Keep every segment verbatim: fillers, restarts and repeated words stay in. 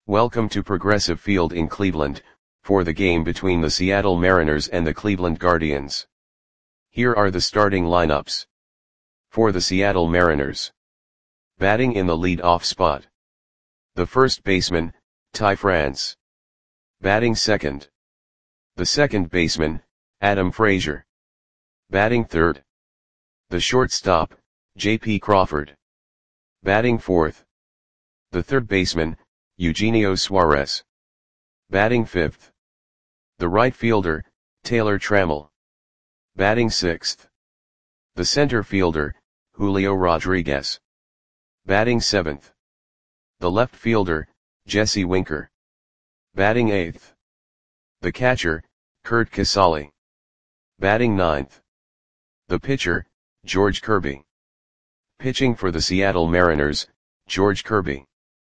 Welcome to Progressive Field in Cleveland, for the game between the Seattle Mariners and the Cleveland Guardians. Here are the starting lineups. For the Seattle Mariners. Batting in the lead-off spot. The first baseman, Ty France. Batting second. The second baseman, Adam Frazier. Batting third. The shortstop, J P Crawford. Batting fourth. The third baseman, Eugenio Suarez. Batting fifth. The right fielder, Taylor Trammell. Batting sixth. The center fielder, Julio Rodriguez. Batting seventh. The left fielder, Jesse Winker. Batting eighth. The catcher, Curt Casali. Batting ninth. The pitcher, George Kirby. Pitching for the Seattle Mariners, George Kirby.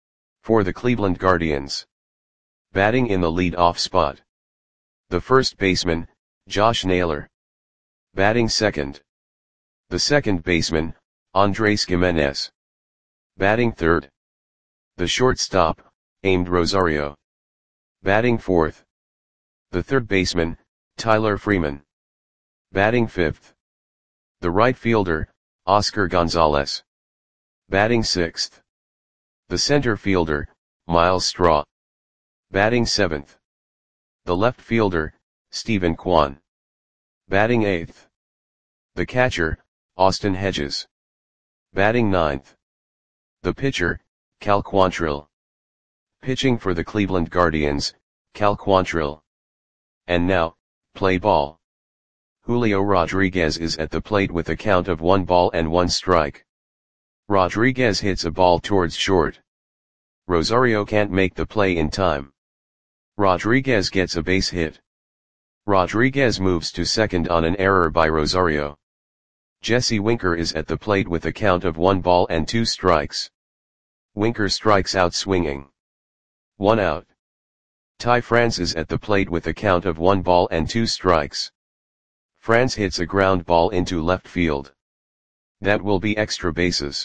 For the Cleveland Guardians. Batting in the lead-off spot. The first baseman, Josh Naylor. Batting second. The second baseman, Andres Gimenez. Batting third. The shortstop, Amed Rosario. Batting fourth. The third baseman, Tyler Freeman. Batting fifth. The right fielder, Oscar Gonzalez. Batting sixth. The center fielder, Myles Straw. Batting seventh. The left fielder, Steven Kwan. Batting eighth. The catcher, Austin Hedges. Batting ninth. The pitcher, Cal Quantrill. Pitching for the Cleveland Guardians, Cal Quantrill. And now, play ball. Julio Rodriguez is at the plate with a count of one ball and one strike. Rodriguez hits a ball towards short. Rosario can't make the play in time. Rodriguez gets a base hit. Rodriguez moves to second on an error by Rosario. Jesse Winker is at the plate with a count of one ball and two strikes. Winker strikes out swinging. One out. Ty France is at the plate with a count of one ball and two strikes. France hits a ground ball into left field. That will be extra bases.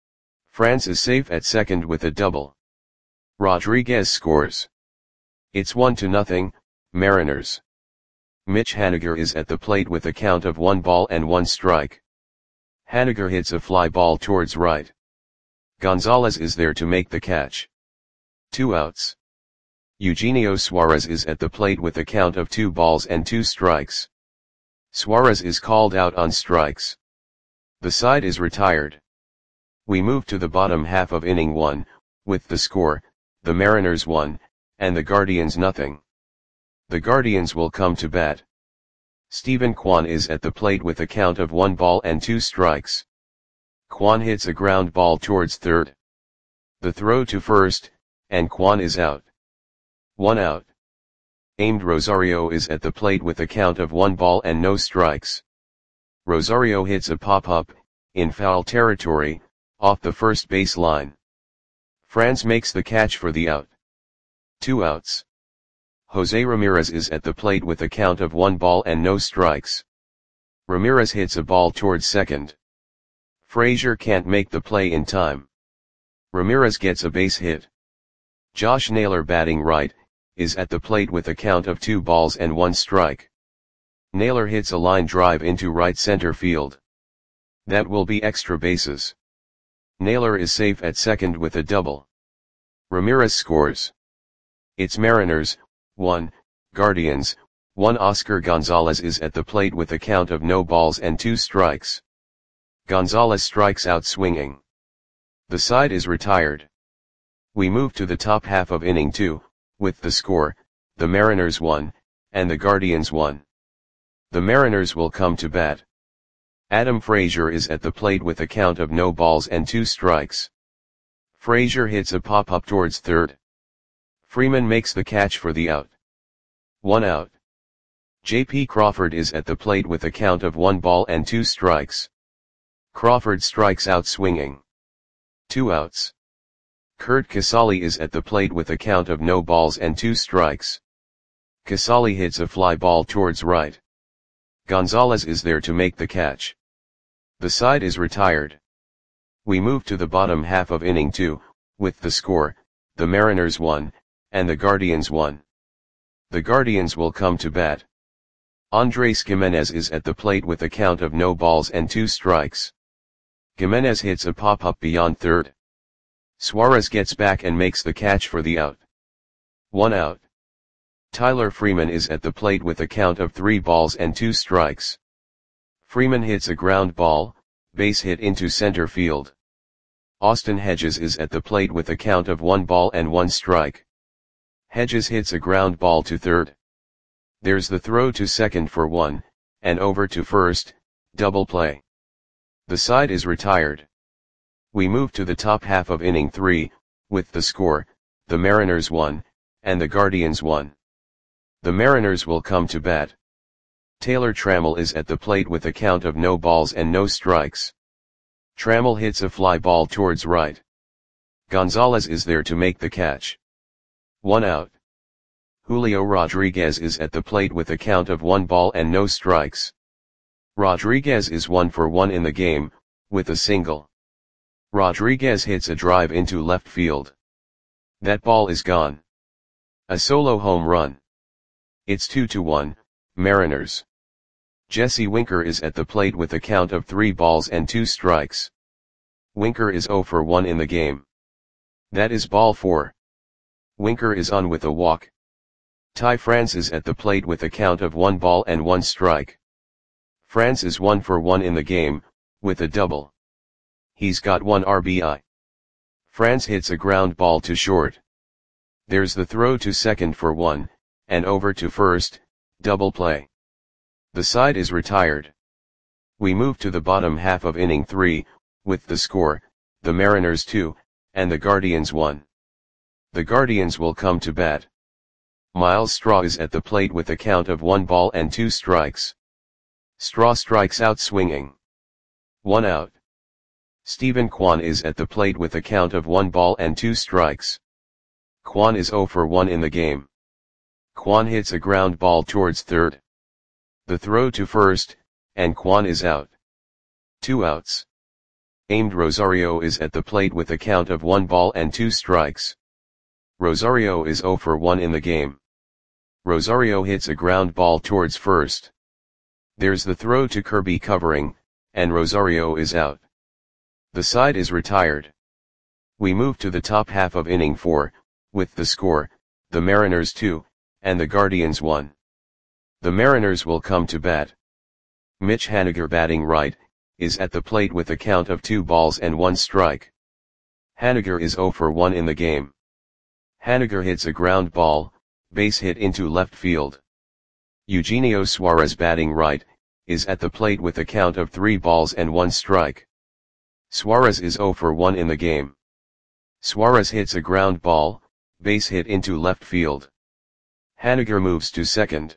France is safe at second with a double. Rodriguez scores. It's one to nothing, Mariners. Mitch Haniger is at the plate with a count of one ball and one strike. Haniger hits a fly ball towards right. Gonzalez is there to make the catch. Two outs. Eugenio Suarez is at the plate with a count of two balls and two strikes. Suarez is called out on strikes. The side is retired. We move to the bottom half of inning one, with the score, the Mariners one, and the Guardians nothing. The Guardians will come to bat. Steven Kwan is at the plate with a count of one ball and two strikes. Kwan hits a ground ball towards third. The throw to first, and Kwan is out. One out. Amed Rosario is at the plate with a count of one ball and no strikes. Rosario hits a pop-up, in foul territory, off the first base line. France makes the catch for the out. Two outs. Jose Ramirez is at the plate with a count of one ball and no strikes. Ramirez hits a ball towards second. Frazier can't make the play in time. Ramirez gets a base hit. Josh Naylor, batting right, is at the plate with a count of two balls and one strike. Naylor hits a line drive into right center field. That will be extra bases. Naylor is safe at second with a double. Ramirez scores. It's Mariners, one, Guardians, one. Oscar Gonzalez is at the plate with a count of no balls and two strikes. Gonzalez strikes out swinging. The side is retired. We move to the top half of inning two, with the score, the Mariners one, and the Guardians one. The Mariners will come to bat. Adam Frazier is at the plate with a count of no balls and two strikes. Frazier hits a pop-up towards third. Freeman makes the catch for the out. One out. J P Crawford is at the plate with a count of one ball and two strikes. Crawford strikes out swinging. Two outs. Curt Casali is at the plate with a count of no balls and two strikes. Casali hits a fly ball towards right. Gonzalez is there to make the catch. The side is retired. We move to the bottom half of inning two, with the score, the Mariners one, and the Guardians one. The Guardians will come to bat. Andres Gimenez is at the plate with a count of no balls and two strikes. Gimenez hits a pop-up beyond third. Suarez gets back and makes the catch for the out. One out. Tyler Freeman is at the plate with a count of three balls and two strikes. Freeman hits a ground ball, base hit into center field. Austin Hedges is at the plate with a count of one ball and one strike. Hedges hits a ground ball to third. There's the throw to second for one, and over to first, double play. The side is retired. We move to the top half of inning three, with the score, the Mariners one, and the Guardians one. The Mariners will come to bat. Taylor Trammell is at the plate with a count of no balls and no strikes. Trammell hits a fly ball towards right. Gonzalez is there to make the catch. One out. Julio Rodriguez is at the plate with a count of one ball and no strikes. Rodriguez is one for one in the game, with a single. Rodriguez hits a drive into left field. That ball is gone. A solo home run. It's two to one, Mariners. Jesse Winker is at the plate with a count of three balls and two strikes. Winker is zero for one in the game. That is ball four. Winker is on with a walk. Ty France is at the plate with a count of one ball and one strike. France is one for one in the game, with a double. He's got one R B I. France hits a ground ball to short. There's the throw to second for one, and over to first, double play. The side is retired. We move to the bottom half of inning three, with the score, the Mariners two, and the Guardians one. The Guardians will come to bat. Miles Straw is at the plate with a count of one ball and two strikes. Straw strikes out swinging. One out. Stephen Kwan is at the plate with a count of one ball and two strikes. Kwan is zero for one in the game. Kwan hits a ground ball towards third. The throw to first, and Kwan is out. Two outs. Aimed Rosario is at the plate with a count of one ball and two strikes. Rosario is zero for one in the game. Rosario hits a ground ball towards first. There's the throw to Kirby covering, and Rosario is out. The side is retired. We move to the top half of inning four, with the score, the Mariners two, and the Guardians one. The Mariners will come to bat. Mitch Haniger, batting right, is at the plate with a count of two balls and one strike. Haniger is zero for one in the game. Haniger hits a ground ball, base hit into left field. Eugenio Suarez, batting right, is at the plate with a count of three balls and one strike. Suarez is zero for one in the game. Suarez hits a ground ball, base hit into left field. Haniger moves to second.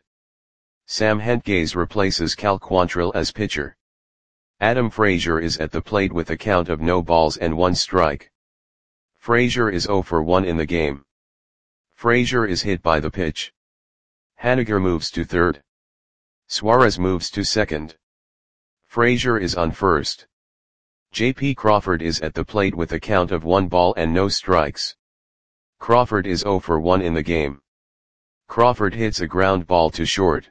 Sam Hentges replaces Cal Quantrill as pitcher. Adam Frazier is at the plate with a count of no balls and one strike. Frazier is zero for one in the game. Frazier is hit by the pitch. Haniger moves to third. Suarez moves to second. Frazier is on first. J P Crawford is at the plate with a count of one ball and no strikes. Crawford is zero for one in the game. Crawford hits a ground ball to short.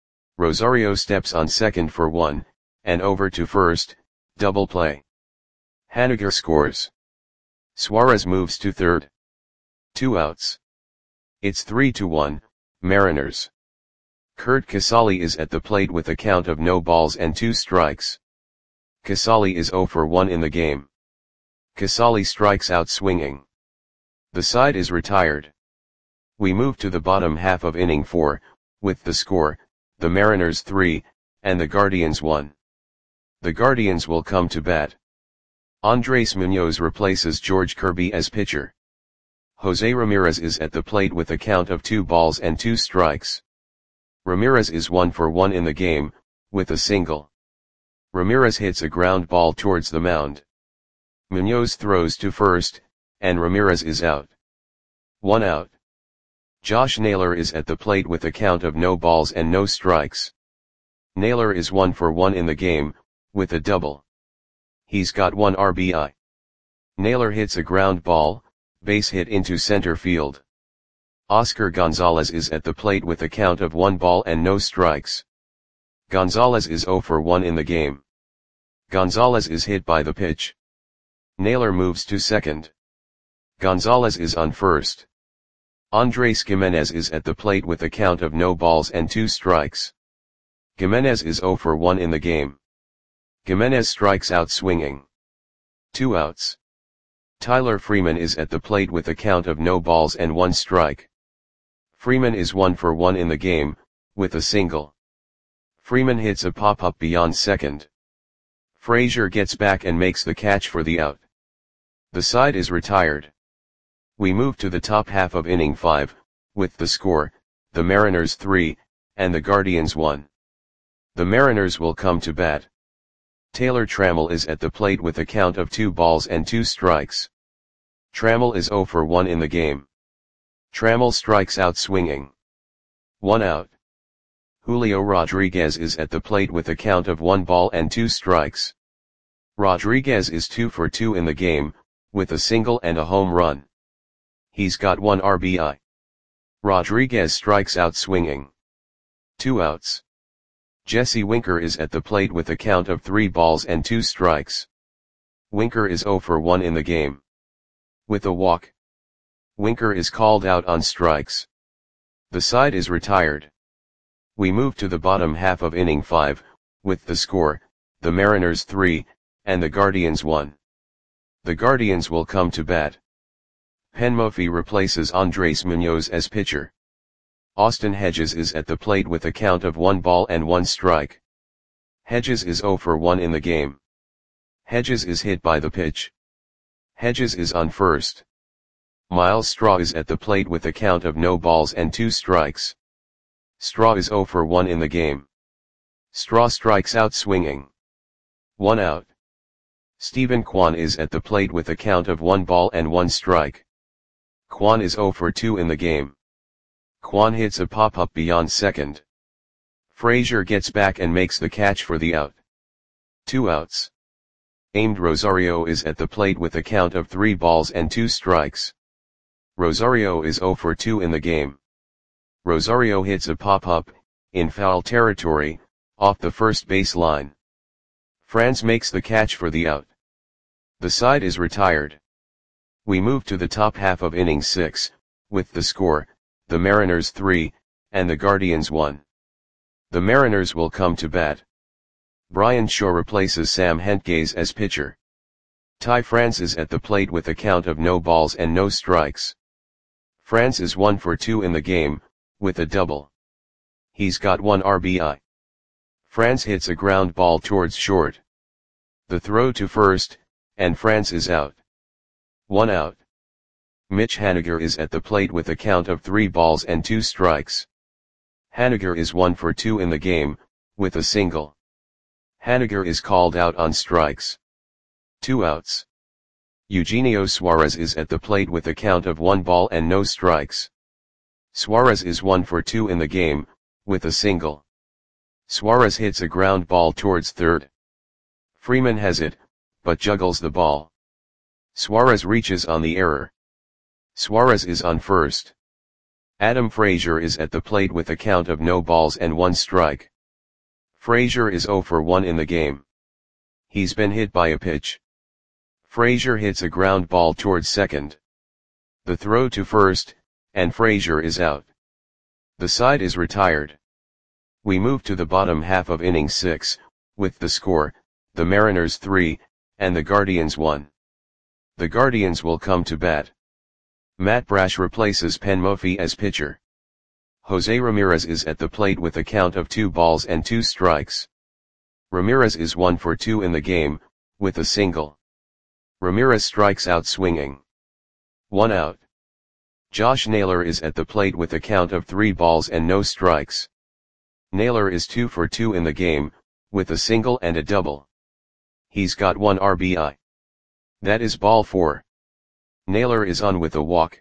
Rosario steps on second for one, and over to first, double play. Haniger scores. Suarez moves to third. Two outs. It's three to one, Mariners. Curt Casali is at the plate with a count of no balls and two strikes. Casali is zero for one in the game. Casali strikes out swinging. The side is retired. We move to the bottom half of inning four, with the score, the Mariners three, and the Guardians one. The Guardians will come to bat. Andres Munoz replaces George Kirby as pitcher. Jose Ramirez is at the plate with a count of two balls and two strikes. Ramirez is one for one in the game, with a single. Ramirez hits a ground ball towards the mound. Munoz throws to first, and Ramirez is out. One out. Josh Naylor is at the plate with a count of no balls and no strikes. Naylor is one for one in the game, with a double. He's got one R B I. Naylor hits a ground ball, Base hit into center field. Oscar Gonzalez is at the plate with a count of one ball and no strikes. Gonzalez is zero for one in the game. Gonzalez is hit by the pitch. Naylor moves to second. Gonzalez is on first. Andres Gimenez is at the plate with a count of no balls and two strikes. Gimenez is zero for one in the game. Gimenez strikes out swinging. Two outs. Tyler Freeman is at the plate with a count of no balls and one strike. Freeman is one for one in the game, with a single. Freeman hits a pop-up beyond second. Frazier gets back and makes the catch for the out. The side is retired. We move to the top half of inning five, with the score, the Mariners three, and the Guardians one. The Mariners will come to bat. Taylor Trammell is at the plate with a count of two balls and two strikes. Trammell is zero for one in the game. Trammell strikes out swinging. One out. Julio Rodriguez is at the plate with a count of one ball and two strikes. Rodriguez is two for two in the game, with a single and a home run. He's got one R B I. Rodriguez strikes out swinging. Two outs. Jesse Winker is at the plate with a count of three balls and two strikes. Winker is zero for one in the game. With a walk. Winker is called out on strikes. The side is retired. We move to the bottom half of inning five, with the score, the Mariners three, and the Guardians one. The Guardians will come to bat. Penn Murphy replaces Andres Munoz as pitcher. Austin Hedges is at the plate with a count of one ball and one strike. Hedges is zero for one in the game. Hedges is hit by the pitch. Hedges is on first. Miles Straw is at the plate with a count of no balls and two strikes. Straw is zero for one in the game. Straw strikes out swinging. One out. Stephen Kwan is at the plate with a count of one ball and one strike. Kwan is zero for two in the game. Kwan hits a pop-up beyond second. Frazier gets back and makes the catch for the out. Two outs. Aimed Rosario is at the plate with a count of three balls and two strikes. Rosario is zero for two in the game. Rosario hits a pop-up, in foul territory, off the first base line. Franz makes the catch for the out. The side is retired. We move to the top half of inning six, with the score, the Mariners three, and the Guardians one. The Mariners will come to bat. Brian Shaw replaces Sam Hentges as pitcher. Ty France is at the plate with a count of no balls and no strikes. France is one for two in the game, with a double. He's got one R B I. France hits a ground ball towards short. The throw to first, and France is out. One out. Mitch Haniger is at the plate with a count of three balls and two strikes. Haniger is one for two in the game, with a single. Haniger is called out on strikes. Two outs. Eugenio Suarez is at the plate with a count of one ball and no strikes. Suarez is one for two in the game, with a single. Suarez hits a ground ball towards third. Freeman has it, but juggles the ball. Suarez reaches on the error. Suarez is on first. Adam Frazier is at the plate with a count of no balls and one strike. Frazier is zero for one in the game. He's been hit by a pitch. Frazier hits a ground ball towards second. The throw to first, and Frazier is out. The side is retired. We move to the bottom half of inning six, with the score, the Mariners three, and the Guardians one. The Guardians will come to bat. Matt Brash replaces Penn Murphy as pitcher. Jose Ramirez is at the plate with a count of two balls and two strikes. Ramirez is one for two in the game, with a single. Ramirez strikes out swinging. One out. Josh Naylor is at the plate with a count of three balls and no strikes. Naylor is two for two in the game, with a single and a double. He's got one R B I. That is ball four. Naylor is on with a walk.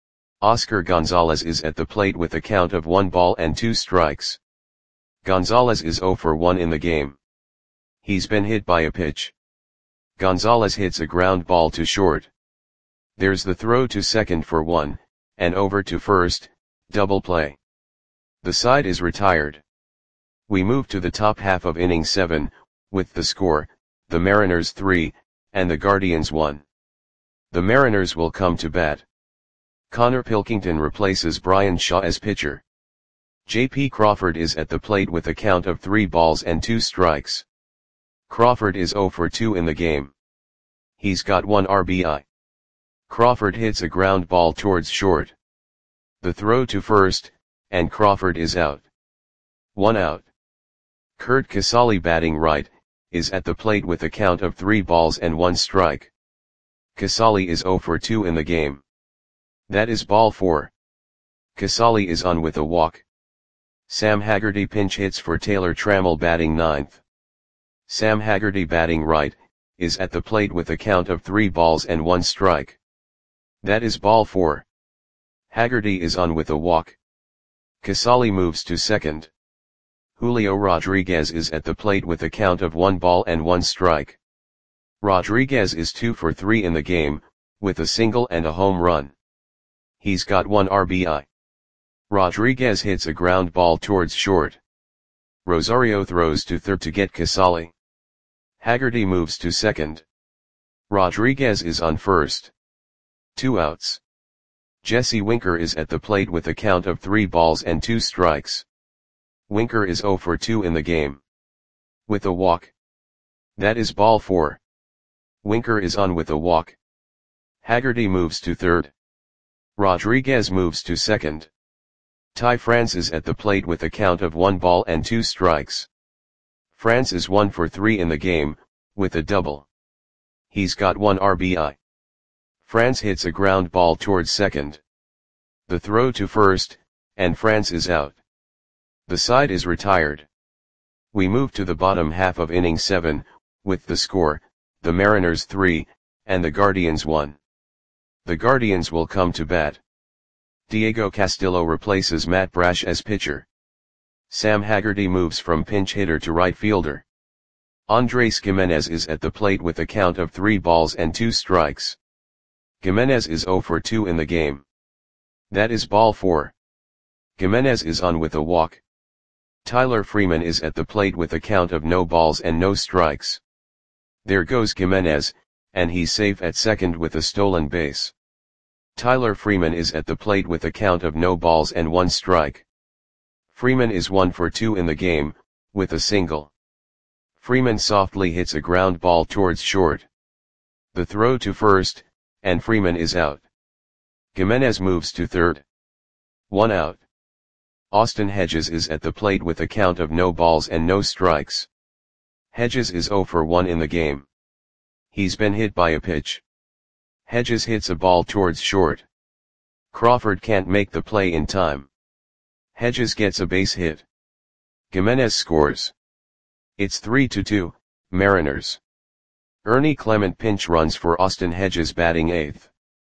Oscar Gonzalez is at the plate with a count of one ball and two strikes. Gonzalez is zero for one in the game. He's been hit by a pitch. Gonzalez hits a ground ball to short. There's the throw to second for one, and over to first, double play. The side is retired. We move to the top half of inning seven, with the score, the Mariners three, and the Guardians one. The Mariners will come to bat. Connor Pilkington replaces Brian Shaw as pitcher. J P Crawford is at the plate with a count of three balls and two strikes. Crawford is oh for two in the game. He's got one R B I. Crawford hits a ground ball towards short. The throw to first, and Crawford is out. One out. Curt Casali, batting right, is at the plate with a count of three balls and one strike. Casali is oh for two in the game. That is ball four. Casali is on with a walk. Sam Haggerty pinch hits for Taylor Trammell, batting ninth. Sam Haggerty, batting right, is at the plate with a count of three balls and one strike. That is ball four. Haggerty is on with a walk. Casali moves to second. Julio Rodriguez is at the plate with a count of one ball and one strike. Rodriguez is two for three in the game, with a single and a home run. He's got one R B I. Rodriguez hits a ground ball towards short. Rosario throws to third to get Casali. Haggerty moves to second. Rodriguez is on first. Two outs. Jesse Winker is at the plate with a count of three balls and two strikes. Winker is oh for two in the game. With a walk. That is ball four. Winker is on with a walk. Haggerty moves to third. Rodriguez moves to second. Ty France is at the plate with a count of one ball and two strikes. France is one for three in the game, with a double. He's got one R B I. France hits a ground ball towards second. The throw to first, and France is out. The side is retired. We move to the bottom half of inning seven, with the score, the Mariners three, and the Guardians one. The Guardians will come to bat. Diego Castillo replaces Matt Brash as pitcher. Sam Haggerty moves from pinch hitter to right fielder. Andres Gimenez is at the plate with a count of three balls and two strikes. Gimenez is oh for two in the game. That is ball four. Gimenez is on with a walk. Tyler Freeman is at the plate with a count of no balls and no strikes. There goes Gimenez, and he's safe at second with a stolen base. Tyler Freeman is at the plate with a count of no balls and one strike. Freeman is one for two in the game, with a single. Freeman softly hits a ground ball towards short. The throw to first, and Freeman is out. Gimenez moves to third. One out. Austin Hedges is at the plate with a count of no balls and no strikes. Hedges is oh for one in the game. He's been hit by a pitch. Hedges hits a ball towards short. Crawford can't make the play in time. Hedges gets a base hit. Gimenez scores. It's three to two, Mariners. Ernie Clement pinch runs for Austin Hedges, batting eighth.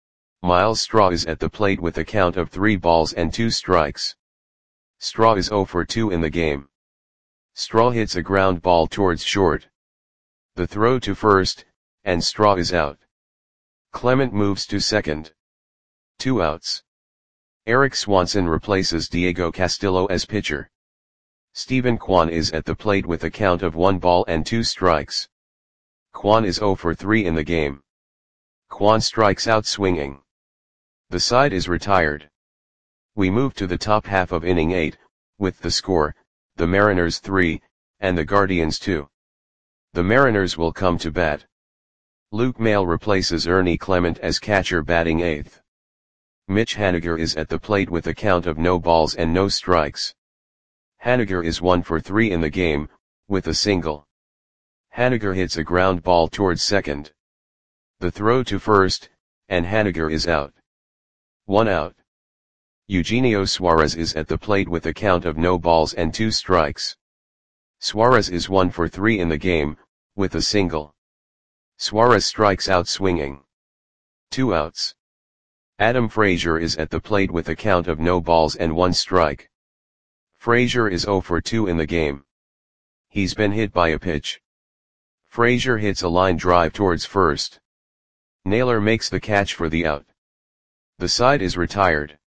Miles Straw is at the plate with a count of three balls and two strikes. Straw is oh for two in the game. Straw hits a ground ball towards short. The throw to first, and Straw is out. Clement moves to second. Two outs. Eric Swanson replaces Diego Castillo as pitcher. Stephen Kwan is at the plate with a count of one ball and two strikes. Kwan is oh for three in the game. Kwan strikes out swinging. The side is retired. We move to the top half of inning eight, with the score, the Mariners three, and the Guardians two. The Mariners will come to bat. Luke Maile replaces Ernie Clement as catcher, batting eighth. Mitch Haniger is at the plate with a count of no balls and no strikes. Haniger is one for three in the game, with a single. Haniger hits a ground ball towards second. The throw to first, and Haniger is out. One out. Eugenio Suarez is at the plate with a count of no balls and two strikes. Suarez is one for three in the game, with a single. Suarez strikes out swinging. Two outs. Adam Frazier is at the plate with a count of no balls and one strike. Frazier is oh for two in the game. He's been hit by a pitch. Frazier hits a line drive towards first. Naylor makes the catch for the out. The side is retired.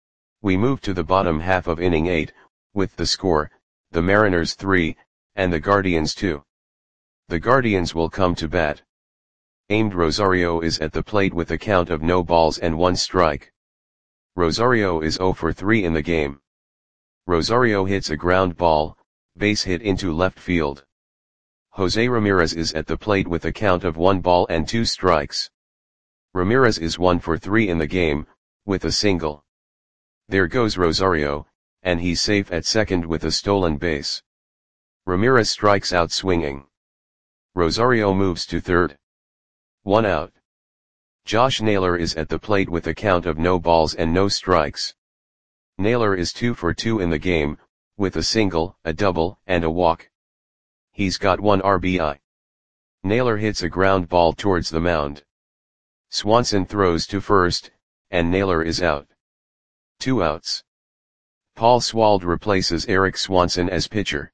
We move to the bottom half of inning eight, with the score, the Mariners three, and the Guardians two. The Guardians will come to bat. Aimed Rosario is at the plate with a count of no balls and one strike. Rosario is zero for three in the game. Rosario hits a ground ball, base hit into left field. Jose Ramirez is at the plate with a count of one ball and two strikes. Ramirez is one for three in the game, with a single. There goes Rosario, and he's safe at second with a stolen base. Ramirez strikes out swinging. Rosario moves to third. One out. Josh Naylor is at the plate with a count of no balls and no strikes. Naylor is two for two in the game, with a single, a double, and a walk. He's got one R B I. Naylor hits a ground ball towards the mound. Swanson throws to first, and Naylor is out. Two outs. Paul Swald replaces Eric Swanson as pitcher.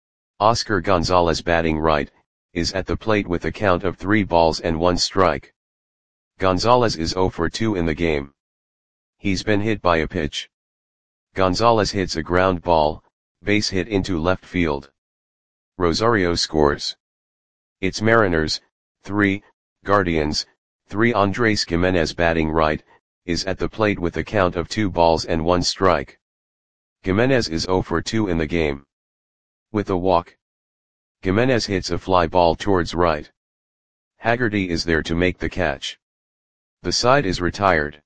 Oscar Gonzalez, batting right, is at the plate with a count of three balls and one strike. Gonzalez is zero for two in the game. He's been hit by a pitch. Gonzalez hits a ground ball, base hit into left field. Rosario scores. It's Mariners, three, Guardians, three. Andres Gimenez, batting right, is at the plate with a count of two balls and one strike. Gimenez is zero for two in the game. With a walk. Gimenez hits a fly ball towards right. Haggerty is there to make the catch. The side is retired.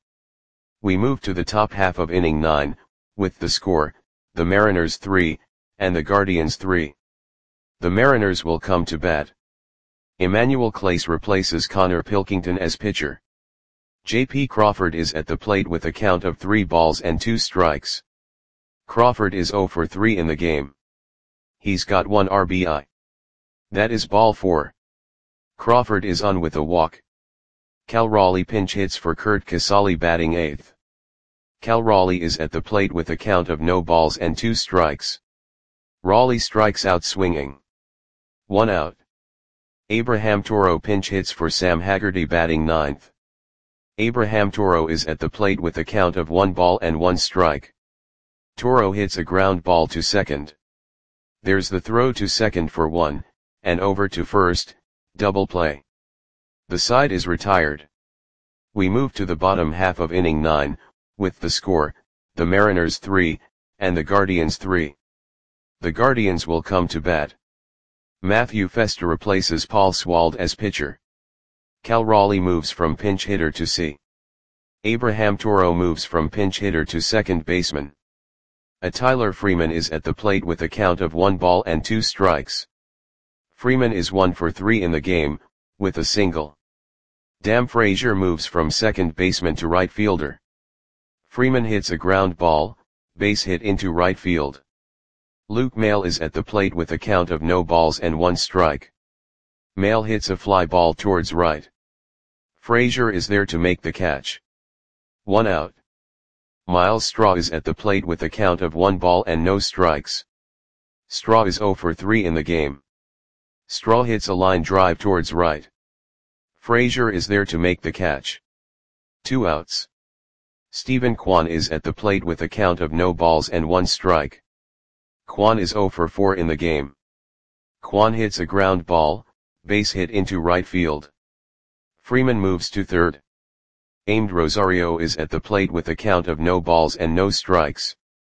We move to the top half of inning nine, with the score, the Mariners three, and the Guardians three. The Mariners will come to bat. Emmanuel Clase replaces Connor Pilkington as pitcher. J P Crawford is at the plate with a count of three balls and two strikes. Crawford is zero for three in the game. He's got one R B I. That is ball four. Crawford is on with a walk. Cal Raleigh pinch hits for Curt Casali, batting eighth. Cal Raleigh is at the plate with a count of no balls and two strikes. Raleigh strikes out swinging. One out. Abraham Toro pinch hits for Sam Haggerty, batting ninth. Abraham Toro is at the plate with a count of one ball and one strike. Toro hits a ground ball to second. There's the throw to second for one, and over to first, double play. The side is retired. We move to the bottom half of inning nine, with the score, the Mariners three, and the Guardians three. The Guardians will come to bat. Matthew Festa replaces Paul Swald as pitcher. Cal Raleigh moves from pinch hitter to C. Abraham Toro moves from pinch hitter to second baseman. A Tyler Freeman is at the plate with a count of one ball and two strikes. Freeman is one for three in the game, with a single. Dam Frazier moves from second baseman to right fielder. Freeman hits a ground ball, base hit into right field. Luke Maile is at the plate with a count of no balls and one strike. Maile hits a fly ball towards right. Frazier is there to make the catch. One out. Miles Straw is at the plate with a count of one ball and no strikes. Straw is zero for three in the game. Straw hits a line drive towards right. Frazier is there to make the catch. Two outs. Stephen Kwan is at the plate with a count of no balls and one strike. Kwan is zero for four in the game. Kwan hits a ground ball, base hit into right field. Freeman moves to third. Aimed Rosario is at the plate with a count of no balls and no strikes.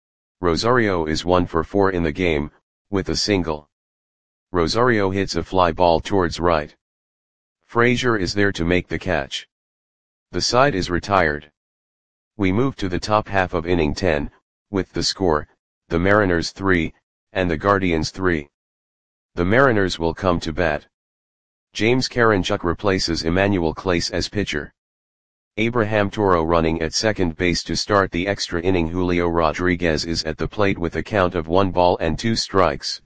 Rosario is one for four in the game, with a single. Rosario hits a fly ball towards right. Frazier is there to make the catch. The side is retired. We move to the top half of inning ten, with the score, the Mariners three, and the Guardians three. The Mariners will come to bat. James Karinchuk replaces Emmanuel Clase as pitcher. Abraham Toro running at second base to start the extra inning. Julio Rodriguez is at the plate with a count of one ball and two strikes.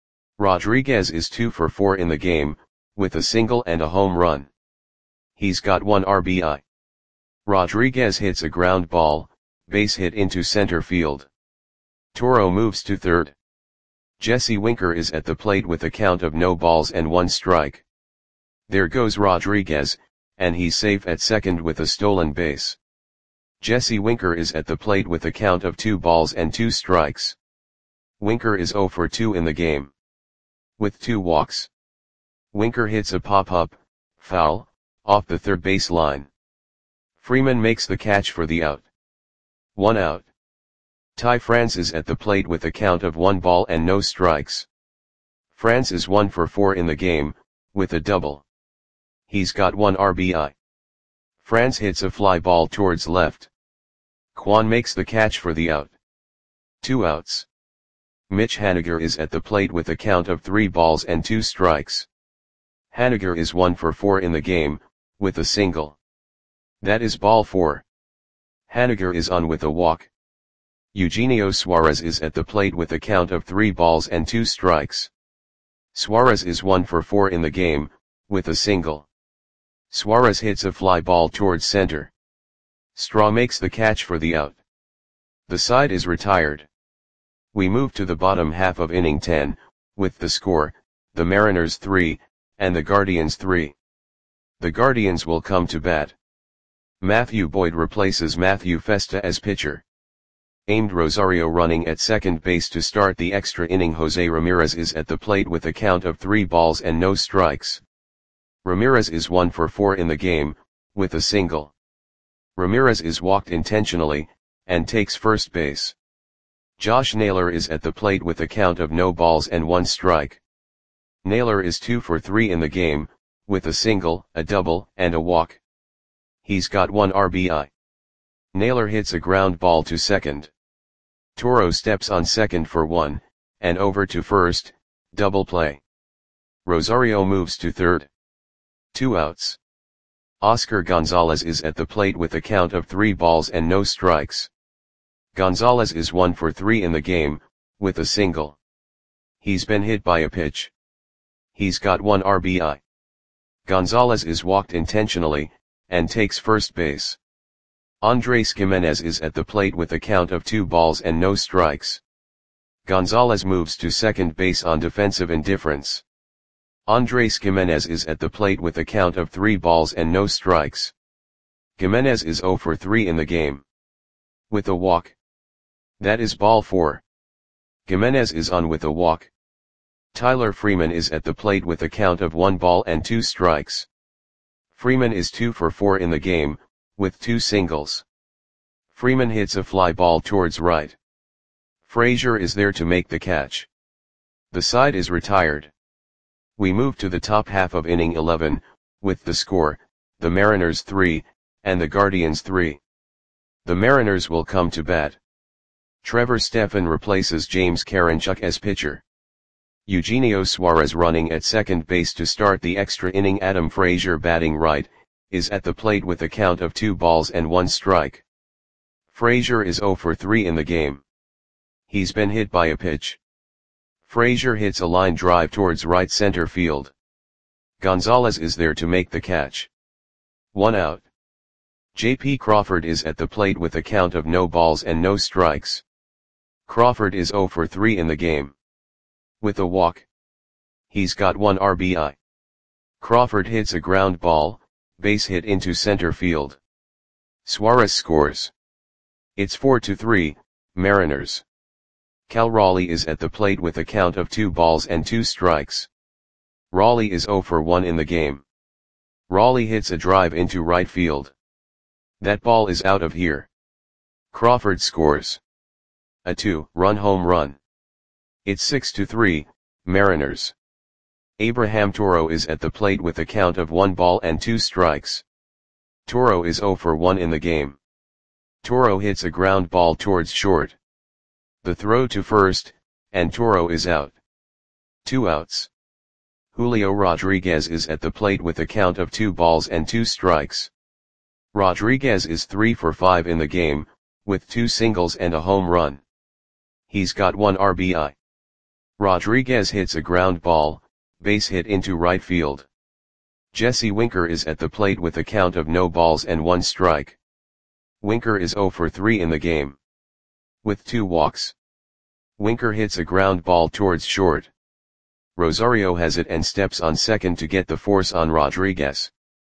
Rodriguez is two for four in the game, with a single and a home run. He's got one R B I. Rodriguez hits a ground ball, base hit into center field. Toro moves to third. Jesse Winker is at the plate with a count of no balls and one strike. There goes Rodriguez, and he's safe at second with a stolen base. Jesse Winker is at the plate with a count of two balls and two strikes. Winker is oh for two in the game, with two walks. Winker hits a pop-up, foul, off the third base line. Freeman makes the catch for the out. One out. Ty France is at the plate with a count of one ball and no strikes. France is one for four in the game, with a double. He's got one R B I. France hits a fly ball towards left. Kwan makes the catch for the out. Two outs. Mitch Haniger is at the plate with a count of three balls and two strikes. Haniger is one for four in the game, with a single. That is ball four. Haniger is on with a walk. Eugenio Suarez is at the plate with a count of three balls and two strikes. Suarez is one for four in the game, with a single. Suarez hits a fly ball towards center. Straw makes the catch for the out. The side is retired. We move to the bottom half of inning ten, with the score, the Mariners three, and the Guardians three. The Guardians will come to bat. Matthew Boyd replaces Matthew Festa as pitcher. Aimed Rosario running at second base to start the extra inning. Jose Ramirez is at the plate with a count of three balls and no strikes. Ramirez is one for four in the game, with a single. Ramirez is walked intentionally, and takes first base. Josh Naylor is at the plate with a count of no balls and one strike. Naylor is two for three in the game, with a single, a double, and a walk. He's got one R B I. Naylor hits a ground ball to second. Toro steps on second for one, and over to first, double play. Rosario moves to third. Two outs. Oscar Gonzalez is at the plate with a count of three balls and no strikes. Gonzalez is one for three in the game, with a single. He's been hit by a pitch. He's got one R B I. Gonzalez is walked intentionally, and takes first base. Andres Gimenez is at the plate with a count of two balls and no strikes. Gonzalez moves to second base on defensive indifference. Andres Gimenez is at the plate with a count of three balls and no strikes. Gimenez is oh for three in the game, with a walk. That is ball four. Gimenez is on with a walk. Tyler Freeman is at the plate with a count of one ball and two strikes. Freeman is two for four in the game, with two singles. Freeman hits a fly ball towards right. Frazier is there to make the catch. The side is retired. We move to the top half of inning eleven, with the score, the Mariners three, and the Guardians three. The Mariners will come to bat. Trevor Stephan replaces James Karinchuk as pitcher. Eugenio Suarez running at second base to start the extra inning. Adam Frazier batting right, is at the plate with a count of two balls and one strike. Frazier is oh for three in the game. He's been hit by a pitch. Frazier hits a line drive towards right center field. Gonzalez is there to make the catch. One out. J P Crawford is at the plate with a count of no balls and no strikes. Crawford is oh for three in the game, with a walk. He's got one R B I. Crawford hits a ground ball, base hit into center field. Suarez scores. It's four to three, Mariners. Cal Raleigh is at the plate with a count of two balls and two strikes. Raleigh is oh for one in the game. Raleigh hits a drive into right field. That ball is out of here. Crawford scores a two-run home run. It's six to three, Mariners. Abraham Toro is at the plate with a count of one ball and two strikes. Toro is oh for one in the game. Toro hits a ground ball towards short. The throw to first, and Toro is out. Two outs. Julio Rodriguez is at the plate with a count of two balls and two strikes. Rodriguez is three for five in the game, with two singles and a home run. He's got one R B I. Rodriguez hits a ground ball, base hit into right field. Jesse Winker is at the plate with a count of no balls and one strike. Winker is oh for three in the game, with two walks. Winker hits a ground ball towards short. Rosario has it and steps on second to get the force on Rodriguez.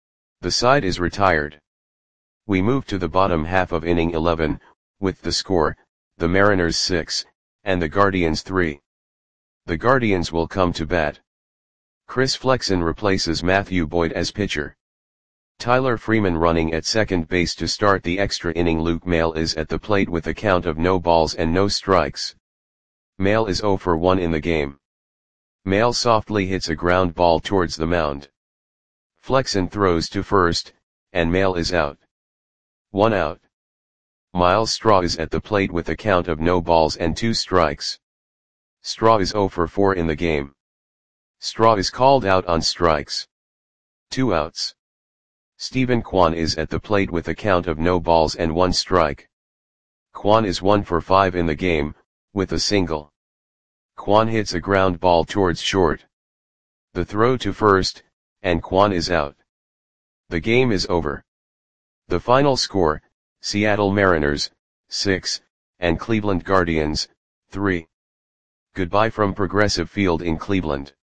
The side is retired. We move to the bottom half of inning eleven, with the score, the Mariners six, and the Guardians three. The Guardians will come to bat. Chris Flexen replaces Matthew Boyd as pitcher. Tyler Freeman running at second base to start the extra inning. Luke Maile is at the plate with a count of no balls and no strikes. Maile is oh for one in the game. Maile softly hits a ground ball towards the mound. Flexen throws to first, and Maile is out. One out. Miles Straw is at the plate with a count of no balls and two strikes. Straw is oh for four in the game. Straw is called out on strikes. Two outs. Stephen Kwan is at the plate with a count of no balls and one strike. Kwan is one for five in the game, with a single. Kwan hits a ground ball towards short. The throw to first, and Kwan is out. The game is over. The final score, Seattle Mariners, six, and Cleveland Guardians, three. Goodbye from Progressive Field in Cleveland.